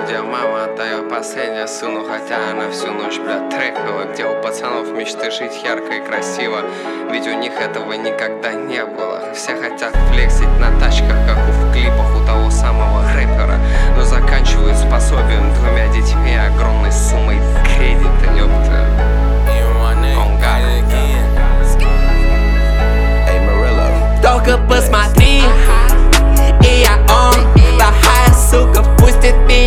где мама отдает последнее сыну, хотя она всю ночь, блядь, трекала. Где у пацанов мечты жить ярко и красиво, ведь у них этого никогда не было. Все хотят флексить на тачках, как в клипах.